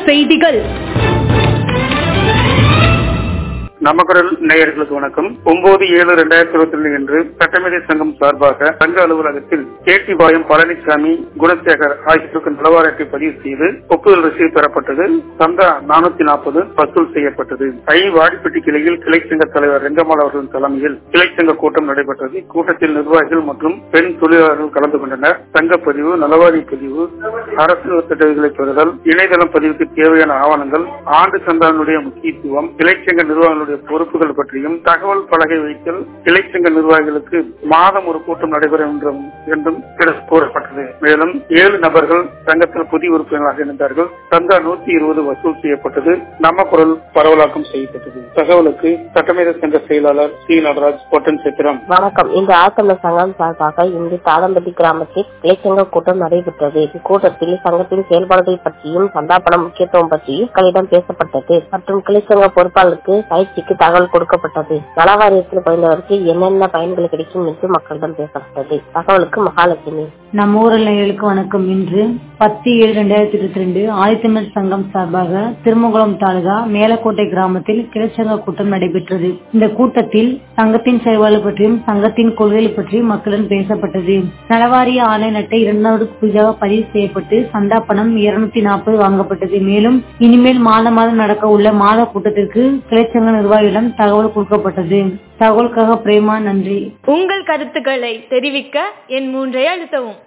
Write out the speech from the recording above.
செய்திகள். நமக்குரல் நேயர்களுக்கு வணக்கம். 9/7/2022 அன்று சட்டமேதை சங்கம் சார்பாக சங்க அலுவலகத்தில் கேட்டிபாயம் பழனிசாமி, குணசேகர் ஆகியோருக்கு நலவாரி அட்டை பதிவு செய்து ஒப்புதல் ரசீது பெறப்பட்டது. சந்தா 440 வசூல் செய்யப்பட்டது. வாடிப்பட்டி கிளையில் கிளை சங்க தலைவர் ரெங்கம்மாள் அவர்களின் தலைமையில் கிளை சங்க கூட்டம் நடைபெற்றது. கூட்டத்தில் நிர்வாகிகள் மற்றும் பெண் தொழிலாளர்கள் கலந்து கொண்டனர். சங்க பதிவு, நலவாரி பதிவு, அரசு திட்டங்களை பெறுதல், இணையதளம் பதிவுக்கு தேவையான ஆவணங்கள், ஆண்டு சந்தானுடைய முக்கியத்துவம், கிளை சங்க நிர்வாகிகளுடைய பொறுப்புகள் பற்றியும் தகவல் பலகை வைத்தல், கிளை சங்க நிர்வாகிகளுக்கு மாதம் ஒரு கூட்டம் நடைபெறும் என்றும் கூறப்பட்டது. மேலும் 7 நபர்கள் சங்கத்தில் புதிய உறுப்பினர்களாக இருந்தார்கள். சந்தா 120 வசூல் செய்யப்பட்டது. நம்ம குரல் பரவலாக்கம் செய்யப்பட்டது. தகவலுக்கு சட்டமேதை சங்க செயலாளர் சி நடராஜ், பொட்டன் சித்திரம். வணக்கம். இந்த ஆத்தமிழ் சங்கம் சார்பாக இன்று தாளம்பட்டி கிராமத்தில் கிளைச்சங்க கூட்டம் நடைபெற்றது. இக்கூட்டத்தில் சங்கத்தின் செயல்பாடுகள் பற்றியும் சந்தா பணம் முக்கியத்துவம் பற்றியும் மக்களிடம் பேசப்பட்டது மற்றும் கிளைச்சங்க பொறுப்பாளருக்கு பயிற்சிக்கு தகவல் கொடுக்கப்பட்டது. நலவாரியத்தில் பயந்தவருக்கு என்னென்ன பயன்கள் கிடைக்கும் என்று மக்களிடம் பேசப்பட்டது. தகவலுக்கு மகாலட்சுமி. நம்ம ஊரர்களுக்கு வணக்கம். இன்று 10/7/2022 ஆதித்தமிழ் சங்கம் சார்பாக திருமங்குளம் தாலுகா மேலக்கோட்டை கிராமத்தில் கிளைச்சங்க கூட்டம் நடைபெற்றது. இந்த கூட்டத்தில் சங்கத்தின் செயல்பாடு பற்றியும் சங்கத்தின் கொள்கைகள் பற்றியும் மக்களிடம் பேசப்பட்டது. நலவாரிய ஆன்லைன் அட்டை 2 புதிதாக பதிவு செய்யப்பட்டு சந்தா பணம் 240 வாங்கப்பட்டது. மேலும் இனிமேல் மாதம் நடக்க உள்ள மாத கூட்டத்திற்கு கிளைச்சங்க நிர்வாகிகளிடம் தகவல் கொடுக்கப்பட்டது. தகவலுக்காக பிரேமா, நன்றி. உங்கள் கருத்துக்களை தெரிவிக்க என் 3 அழுத்தவும்.